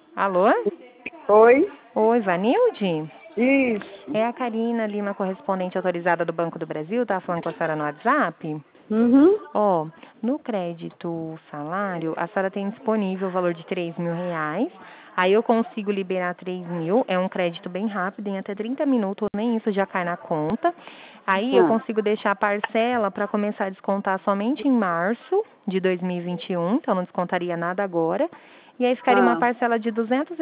Alô? Oi? Oi, Vanilde? Isso. É a Karina Lima, correspondente autorizada do Banco do Brasil, tá falando com a senhora no WhatsApp? Uhum. Ó, no crédito salário, a senhora tem disponível o valor de R$ 3.000. Aí eu consigo liberar 3.000, é um crédito bem rápido, em até 30 minutos, nem isso já cai na conta. Aí eu Ah, consigo deixar a parcela para começar a descontar somente em março de 2021, então não descontaria nada agora. E aí ficaria uma ah. parcela de R$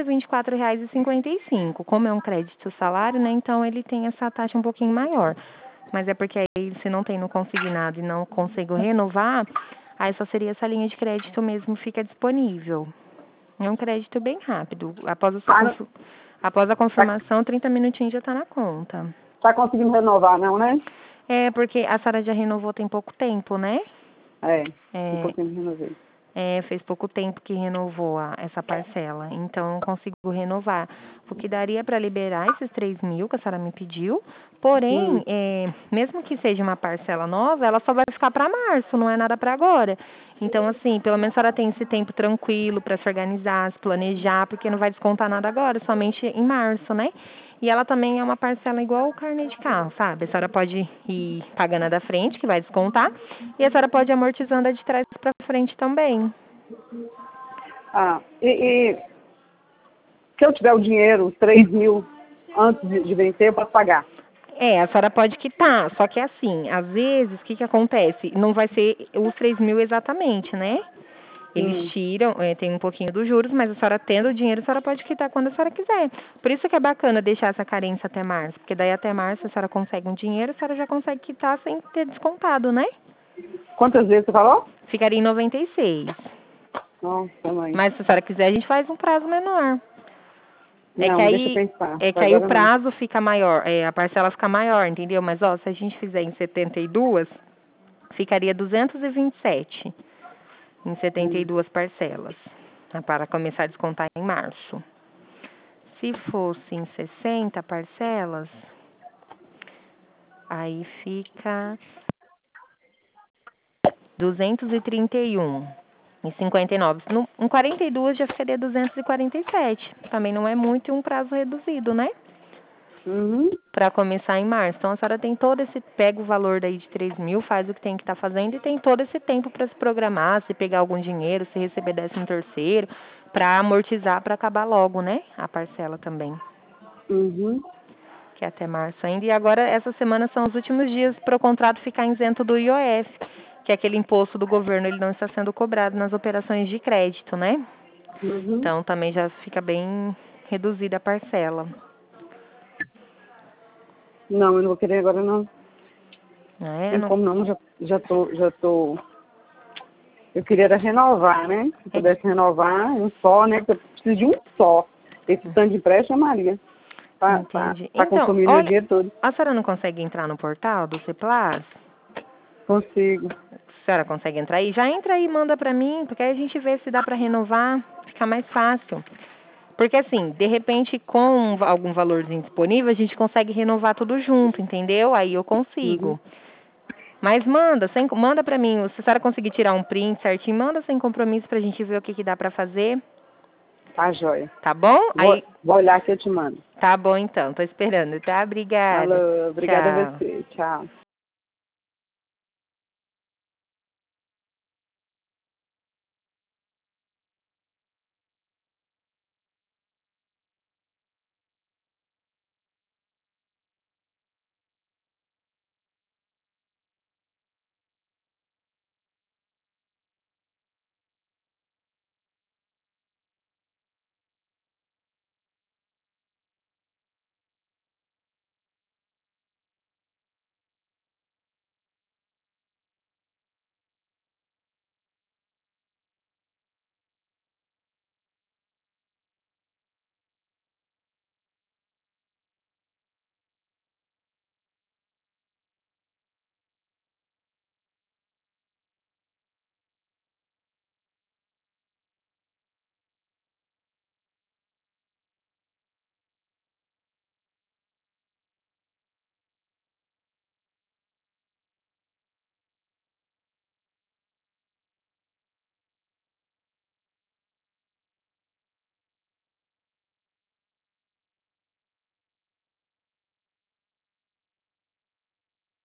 224,55. Como é um crédito salário, né, então ele tem essa taxa um pouquinho maior. Mas é porque aí se não tem no consignado e não consigo renovar, aí só seria essa linha de crédito mesmo fica disponível. É um crédito bem rápido. Ah, Após a tá, confirmação, 30 minutinhos já está na conta. tá conseguindo renovar, não, né? É, porque a senhora já renovou tem pouco tempo, né? É, não É, conseguindo renovar. fez pouco tempo que renovou essa parcela, então eu consigo renovar. O que daria para liberar esses 3.000 que a senhora me pediu, porém, mesmo que seja uma parcela nova, ela só vai ficar para março, não é nada para agora. Então, assim, pelo menos a senhora tem esse tempo tranquilo para se organizar, se planejar, porque não vai descontar nada agora, somente em março, né? E ela também é uma parcela igual o carnê de carro, sabe? A senhora pode ir pagando a da frente, que vai descontar, e a senhora pode ir amortizando a de trás para frente também. Ah, e se eu tiver o dinheiro, os 3.000, antes de vencer, eu posso pagar? É, a senhora pode quitar, só que assim, às vezes, o que acontece? Não vai ser os 3.000 exatamente, né? Eles Hum. tiram, tem um pouquinho dos juros, mas a senhora tendo o dinheiro, a senhora pode quitar quando a senhora quiser. Por isso que é bacana deixar essa carência até março, porque daí até março a senhora consegue um dinheiro, a senhora já consegue quitar sem ter descontado, né? Quantas vezes você falou? Ficaria em 96. Nossa, mãe. Mas se a senhora quiser, a gente faz um prazo menor. É que Não, deixa eu aí, pensar. é que aí o Agora não. prazo fica maior, a parcela fica maior, entendeu? Mas, ó, se a gente fizer em 72, ficaria 227 em setenta e Hum. duas parcelas, né, para começar a descontar em março. Se fosse em 60 parcelas, aí fica 231 em 59. Em 42 já ficaria 247. Também não é muito e um prazo reduzido, né? Uhum. Para começar em março. Então a senhora tem todo esse, pega o valor daí de 3.000, faz o que tem que estar fazendo e tem todo esse tempo para se programar, se pegar algum dinheiro, se receber 13º, para amortizar, para acabar logo, né? A parcela também, Uhum. que é até março ainda. E agora essa semana são os últimos dias para o contrato ficar isento do IOF, que é aquele imposto do governo, ele não está sendo cobrado nas operações de crédito, né? Uhum. Então também já fica bem reduzida a parcela. Não, eu não vou querer agora, não. Né? Tem Não, como não, já tô. Eu queria era renovar, né? Se é, pudesse renovar um só, né? Porque eu preciso de um só. Esse tanto de empréstimo, Maria, entendi. pra Então, consumir meu olha, dinheiro todo. a senhora não consegue entrar no portal do Ceplas? Consigo. A senhora consegue entrar aí? Já entra aí e manda pra mim, porque aí a gente vê se dá pra renovar, fica mais fácil. Porque assim, de repente, com algum valorzinho disponível, a gente consegue renovar tudo junto, entendeu? Aí eu Uhum. consigo. Mas manda pra mim, se a senhora conseguir tirar um print certinho, manda sem compromisso pra gente ver o que que dá pra fazer, Tá, joia. tá bom? Aí, Vou olhar que eu te mando. tá bom então, tô esperando, tá? Obrigada. Alô, obrigada a Tchau. você. Tchau.